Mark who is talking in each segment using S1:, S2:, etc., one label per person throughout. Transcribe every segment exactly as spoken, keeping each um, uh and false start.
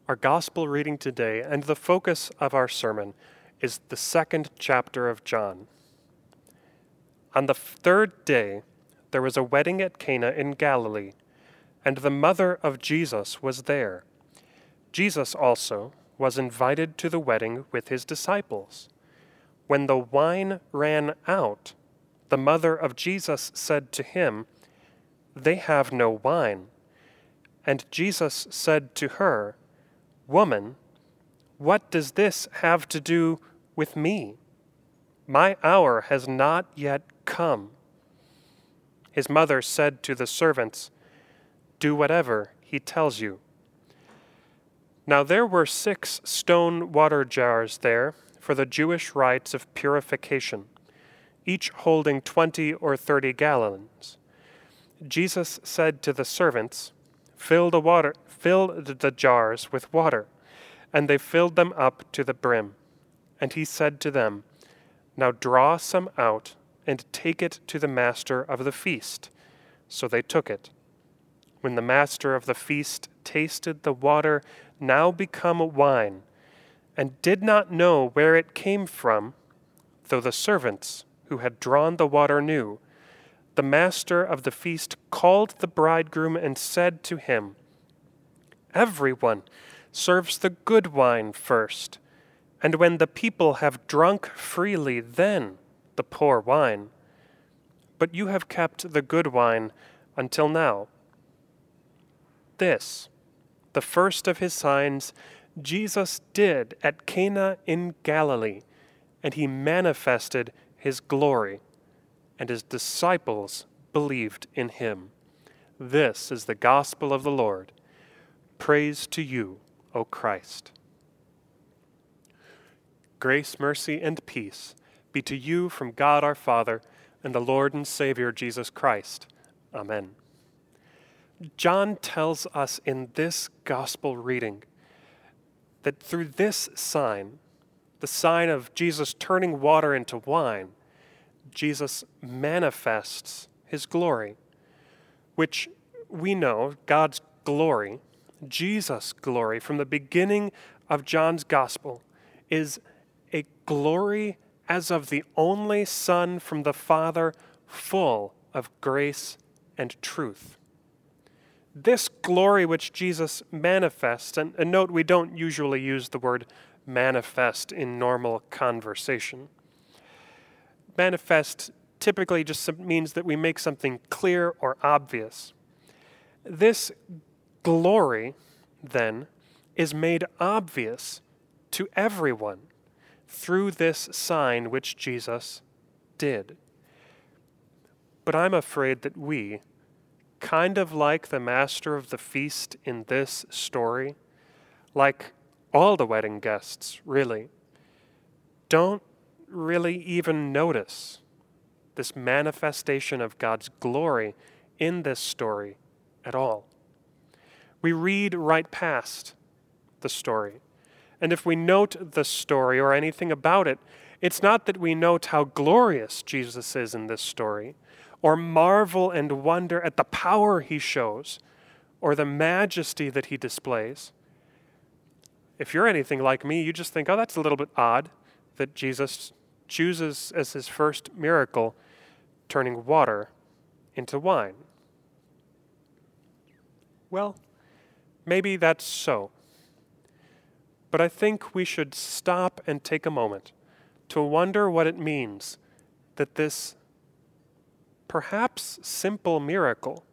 S1: Our gospel reading today and the focus of our sermon is the second chapter of John. On the third day, there was a wedding at Cana in Galilee, and the mother of Jesus was there. Jesus also was invited to the wedding with his disciples. When the wine ran out, the mother of Jesus said to him, "They have no wine." And Jesus said to her, "Woman, what does this have to do with me? My hour has not yet come." His mother said to the servants, "Do whatever he tells you." Now there were six stone water jars there for the Jewish rites of purification, each holding twenty or thirty gallons. Jesus said to the servants, Fill the water, fill the jars with water, and they filled them up to the brim. And he said to them, Now draw some out and take it to the master of the feast. So they took it. When the master of the feast tasted the water now become wine, and did not know where it came from, though the servants who had drawn the water knew, the master of the feast called the bridegroom and said to him, Everyone serves the good wine first, and when the people have drunk freely, then the poor wine. But you have kept the good wine until now. This, the first of his signs, Jesus did at Cana in Galilee, and he manifested his glory, and his disciples believed in him. This is the gospel of the Lord. Praise to you, O Christ. Grace, mercy, and peace be to you from God our Father and the Lord and Savior Jesus Christ. Amen. John tells us in this gospel reading that through this sign, the sign of Jesus turning water into wine, Jesus manifests his glory, which we know, God's glory, Jesus' glory, from the beginning of John's gospel, is a glory as of the only Son from the Father, full of grace and truth. This glory which Jesus manifests, and, and note we don't usually use the word manifest in normal conversation. Manifest typically just means that we make something clear or obvious. This glory, then, is made obvious to everyone through this sign which Jesus did. But I'm afraid that we, kind of like the master of the feast in this story, like all the wedding guests, really, don't really even notice this manifestation of God's glory in this story at all. We read right past the story. And if we note the story or anything about it, it's not that we note how glorious Jesus is in this story, or marvel and wonder at the power he shows, or the majesty that he displays. If you're anything like me, you just think, oh, that's a little bit odd that Jesus chooses as his first miracle turning water into wine. Well, maybe that's so. But I think we should stop and take a moment to wonder what it means that this perhaps simple miracle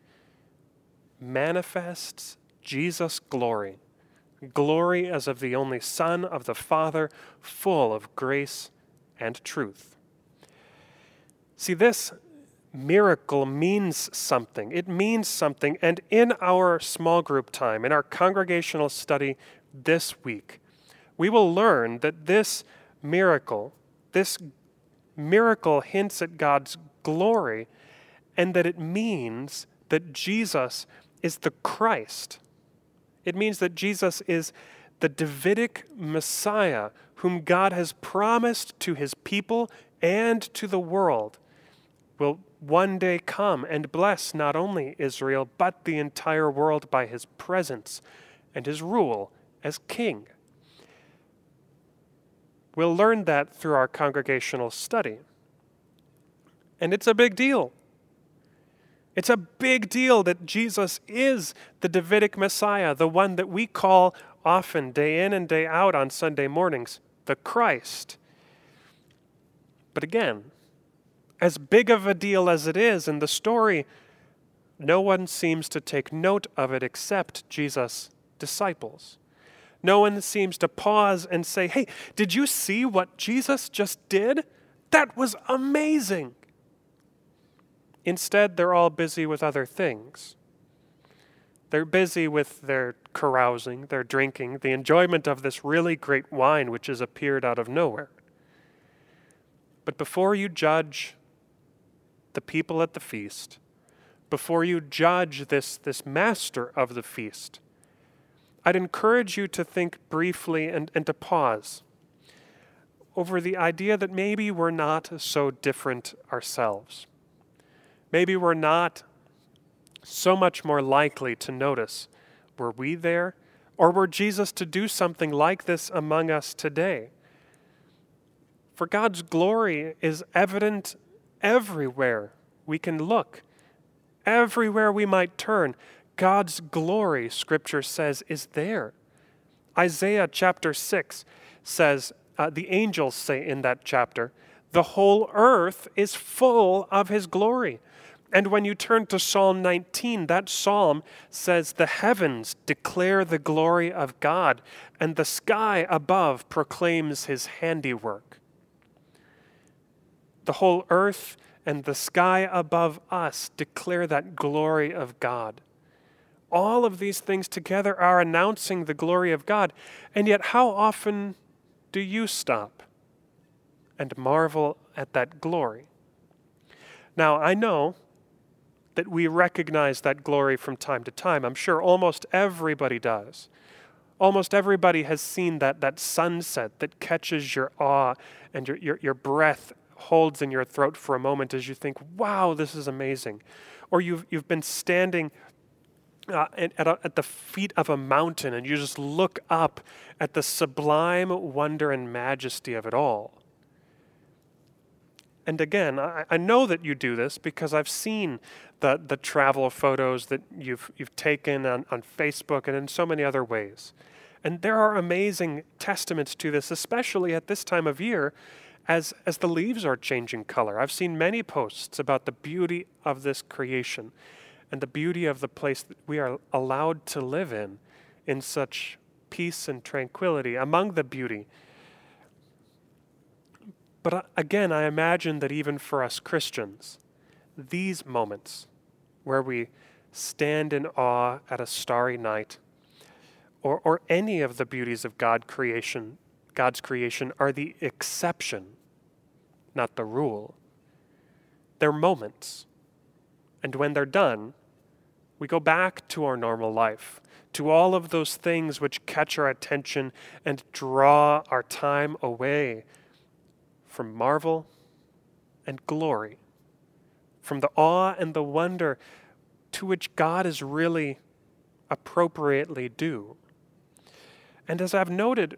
S1: manifests Jesus' glory, glory as of the only Son of the Father, full of grace and truth. See, this miracle means something. It means something, and in our small group time, in our congregational study this week, we will learn that this miracle, this miracle hints at God's glory, and that it means that Jesus is the Christ. It means that Jesus is the Davidic Messiah whom God has promised to his people and to the world will one day come and bless not only Israel, but the entire world by his presence and his rule as king. We'll learn that through our congregational study. And it's a big deal. It's a big deal that Jesus is the Davidic Messiah, the one that we call often, day in and day out on Sunday mornings, the Christ. But again, as big of a deal as it is in the story, no one seems to take note of it except Jesus' disciples. No one seems to pause and say, hey, did you see what Jesus just did? That was amazing. Instead, they're all busy with other things. They're busy with their carousing, their drinking, the enjoyment of this really great wine which has appeared out of nowhere. But before you judge the people at the feast, before you judge this, this master of the feast, I'd encourage you to think briefly and, and to pause over the idea that maybe we're not so different ourselves. Maybe we're not so much more likely to notice, were we there? Or were Jesus to do something like this among us today? For God's glory is evident everywhere we can look. Everywhere we might turn, God's glory, Scripture says, is there. Isaiah chapter six says, uh, the angels say in that chapter, the whole earth is full of his glory. And when you turn to Psalm nineteen, that psalm says, the heavens declare the glory of God, and the sky above proclaims his handiwork. The whole earth and the sky above us declare that glory of God. All of these things together are announcing the glory of God. And yet, how often do you stop and marvel at that glory? Now, I know that we recognize that glory from time to time. I'm sure almost everybody does. Almost everybody has seen that, that sunset that catches your awe and your, your, your breath holds in your throat for a moment as you think, wow, this is amazing. Or you've, you've been standing uh, at, at, a, at the feet of a mountain and you just look up at the sublime wonder and majesty of it all. And again, I, I know that you do this because I've seen the, the travel photos that you've, you've taken on, on Facebook and in so many other ways. And there are amazing testaments to this, especially at this time of year as, as the leaves are changing color. I've seen many posts about the beauty of this creation and the beauty of the place that we are allowed to live in, in such peace and tranquility, among the beauty. But again, I imagine that even for us Christians, these moments where we stand in awe at a starry night, or, or any of the beauties of God creation, God's creation, are the exception, not the rule. They're moments. And when they're done, we go back to our normal life, to all of those things which catch our attention and draw our time away from marvel and glory, from the awe and the wonder to which God is really appropriately due. And as I've noted,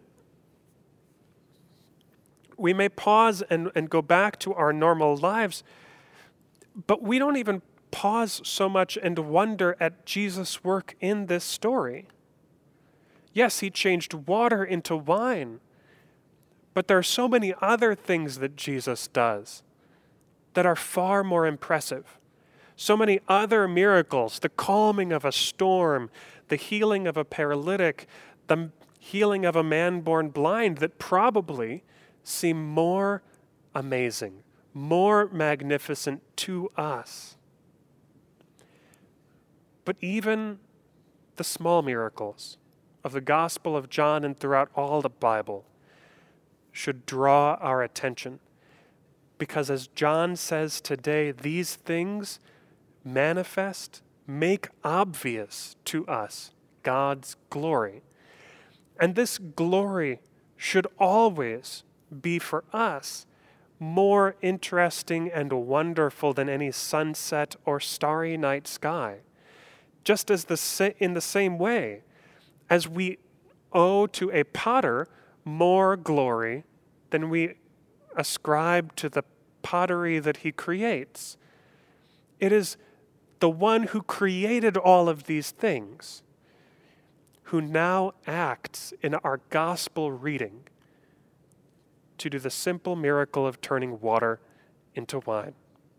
S1: we may pause and, and go back to our normal lives, but we don't even pause so much and wonder at Jesus' work in this story. Yes, he changed water into wine, but there are so many other things that Jesus does that are far more impressive. So many other miracles, the calming of a storm, the healing of a paralytic, the healing of a man born blind, that probably seem more amazing, more magnificent to us. But even the small miracles of the Gospel of John and throughout all the Bible should draw our attention. Because as John says today, these things manifest, make obvious to us God's glory. And this glory should always be for us more interesting and wonderful than any sunset or starry night sky. Just as the sa- in the same way, as we owe to a potter more glory than we ascribe to the pottery that he creates. It is the one who created all of these things who now acts in our gospel reading to do the simple miracle of turning water into wine.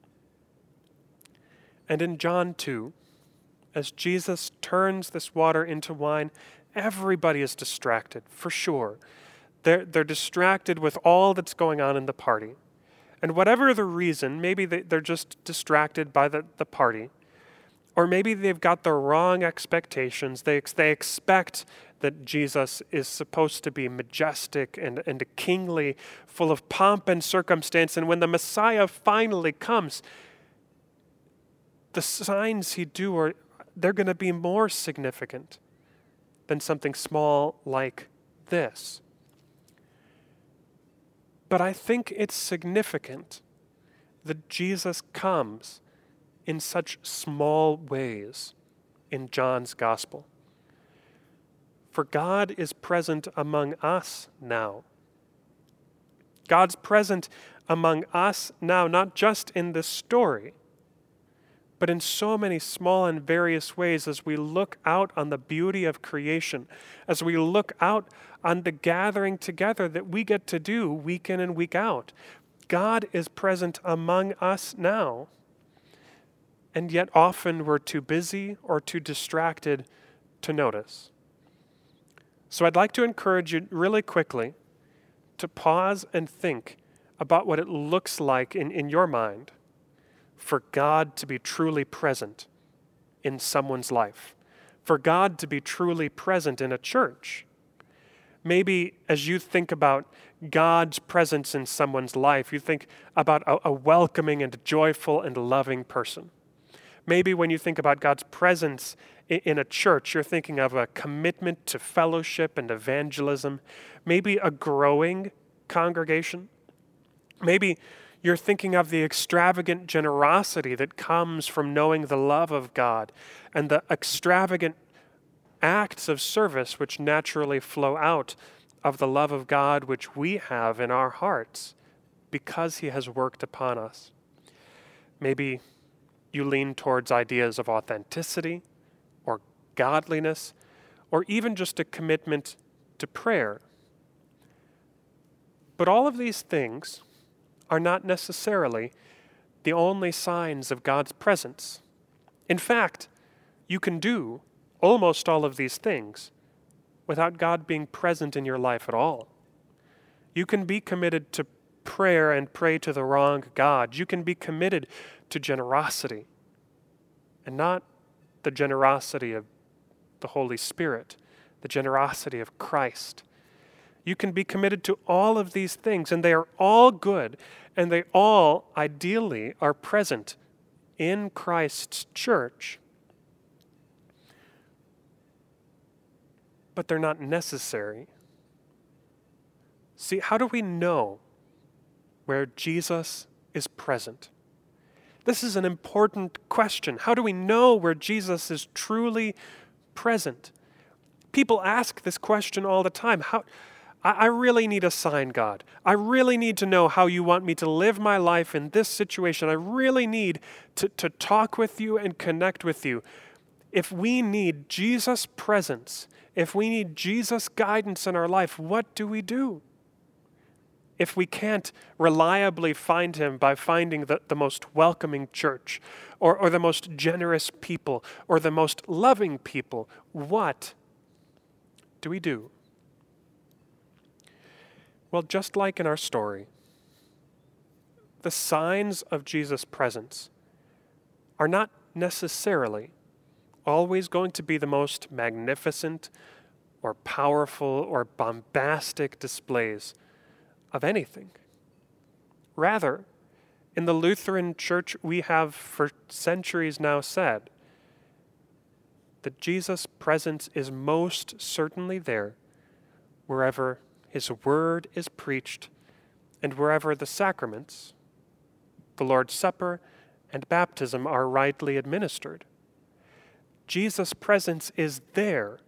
S1: And in John two, as Jesus turns this water into wine, everybody is distracted, for sure. They're, they're distracted with all that's going on in the party. And whatever the reason, maybe they, they're just distracted by the, the party, or maybe they've got the wrong expectations. They, they expect that Jesus is supposed to be majestic and, and kingly, full of pomp and circumstance. And when the Messiah finally comes, the signs he do are, they're going to be more significant than something small like this. But I think it's significant that Jesus comes in such small ways in John's gospel. For God is present among us now. God's present among us now, not just in this story, but in so many small and various ways as we look out on the beauty of creation, as we look out on the gathering together that we get to do week in and week out. God is present among us now. And yet often we're too busy or too distracted to notice. So I'd like to encourage you really quickly to pause and think about what it looks like in, in your mind for God to be truly present in someone's life, for God to be truly present in a church. Maybe as you think about God's presence in someone's life, you think about a, a welcoming and joyful and loving person. Maybe when you think about God's presence in, in a church, you're thinking of a commitment to fellowship and evangelism, maybe a growing congregation. Maybe you're thinking of the extravagant generosity that comes from knowing the love of God and the extravagant acts of service which naturally flow out of the love of God which we have in our hearts because he has worked upon us. Maybe you lean towards ideas of authenticity or godliness or even just a commitment to prayer. But all of these things are not necessarily the only signs of God's presence. In fact, you can do almost all of these things without God being present in your life at all. You can be committed to prayer and pray to the wrong God. You can be committed to generosity and not the generosity of the Holy Spirit, the generosity of Christ. You can be committed to all of these things, and they are all good, and they all, ideally, are present in Christ's church. But they're not necessary. See, how do we know where Jesus is present? This is an important question. How do we know where Jesus is truly present? People ask this question all the time. How... I really need a sign, God. I really need to know how you want me to live my life in this situation. I really need to, to talk with you and connect with you. If we need Jesus' presence, if we need Jesus' guidance in our life, what do we do? If we can't reliably find him by finding the, the most welcoming church, or, or the most generous people, or the most loving people, what do we do? Well, just like in our story, the signs of Jesus' presence are not necessarily always going to be the most magnificent or powerful or bombastic displays of anything. Rather, in the Lutheran Church, we have for centuries now said that Jesus' presence is most certainly there wherever his word is preached, and wherever the sacraments, the Lord's Supper, and baptism are rightly administered. Jesus' presence is there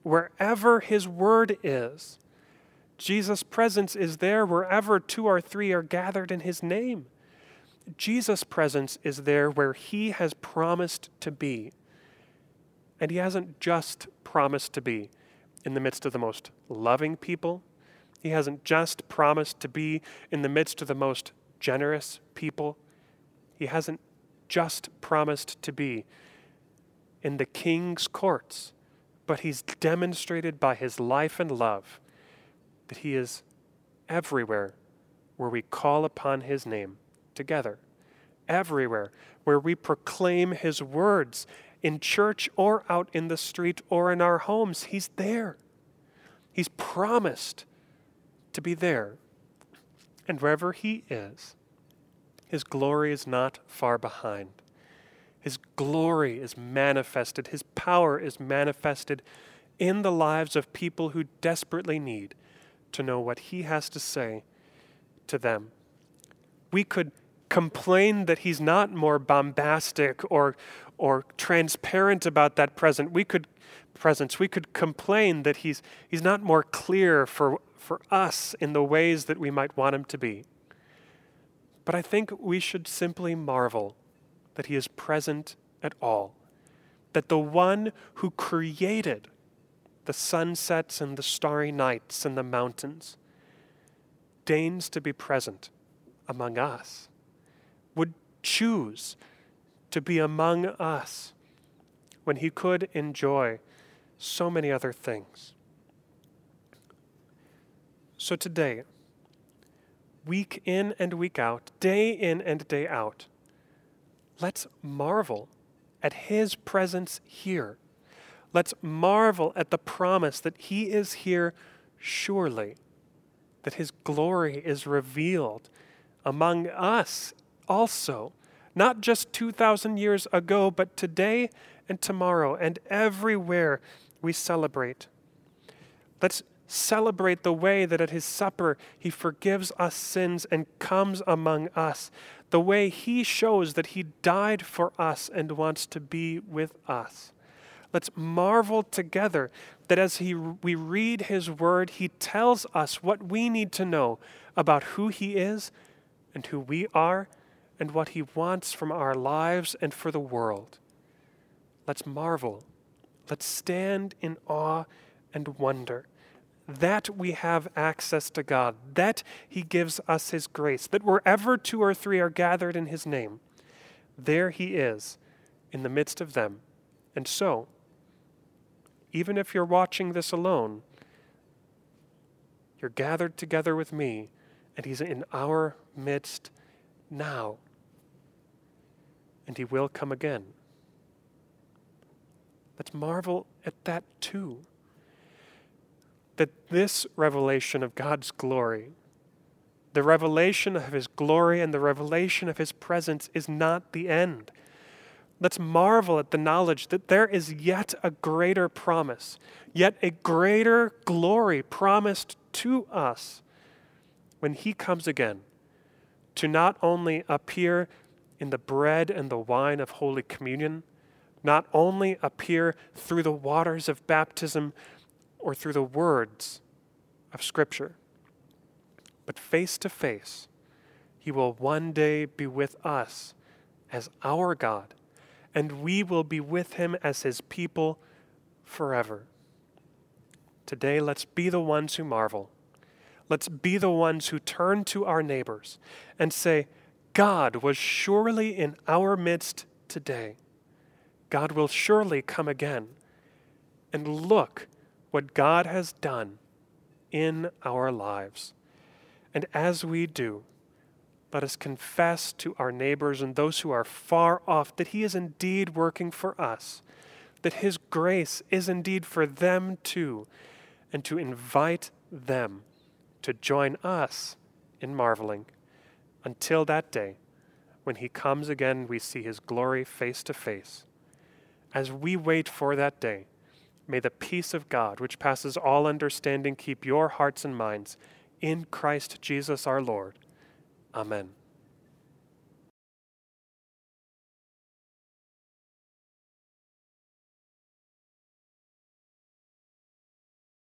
S1: wherever his word is. Jesus' presence is there wherever two or three are gathered in his name. Jesus' presence is there where he has promised to be. And he hasn't just promised to be in the midst of the most loving people. He hasn't just promised to be in the midst of the most generous people. He hasn't just promised to be in the king's courts, but he's demonstrated by his life and love that he is everywhere where we call upon his name together. Everywhere where we proclaim his words in church or out in the street or in our homes, he's there. He's promised to be there. And wherever he is, his glory is not far behind. His glory is manifested. His power is manifested in the lives of people who desperately need to know what he has to say to them. We could complain that he's not more bombastic or, or transparent about that present. We could presence. We could complain that he's, he's not more clear for, for us in the ways that we might want him to be. But I think we should simply marvel that he is present at all, that the one who created the sunsets and the starry nights and the mountains deigns to be present among us, would choose to be among us when he could enjoy so many other things. So today, week in and week out, day in and day out, let's marvel at his presence here. Let's marvel at the promise that he is here surely, that his glory is revealed among us also, not just two thousand years ago, but today and tomorrow and everywhere we celebrate. Let's celebrate the way that at his supper he forgives us sins and comes among us, the way he shows that he died for us and wants to be with us. Let's marvel together that as he, we read his word, he tells us what we need to know about who he is and who we are and what he wants from our lives and for the world. Let's marvel. Let's stand in awe and wonder that we have access to God, that he gives us his grace, that wherever two or three are gathered in his name, there he is in the midst of them. And so, even if you're watching this alone, you're gathered together with me, and he's in our midst now. And he will come again. Let's marvel at that too. That this revelation of God's glory, the revelation of his glory and the revelation of his presence is not the end. Let's marvel at the knowledge that there is yet a greater promise, yet a greater glory promised to us when he comes again, to not only appear in the bread and the wine of Holy Communion, not only appear through the waters of baptism or through the words of Scripture, but face to face, he will one day be with us as our God, and we will be with him as his people forever. Today, let's be the ones who marvel. Let's be the ones who turn to our neighbors and say, God was surely in our midst today. God will surely come again. And look what God has done in our lives. And as we do, let us confess to our neighbors and those who are far off that he is indeed working for us, that his grace is indeed for them too, and to invite them to join us in marveling until that day when he comes again, we see his glory face to face. As we wait for that day, may the peace of God, which passes all understanding, keep your hearts and minds in Christ Jesus our Lord. Amen.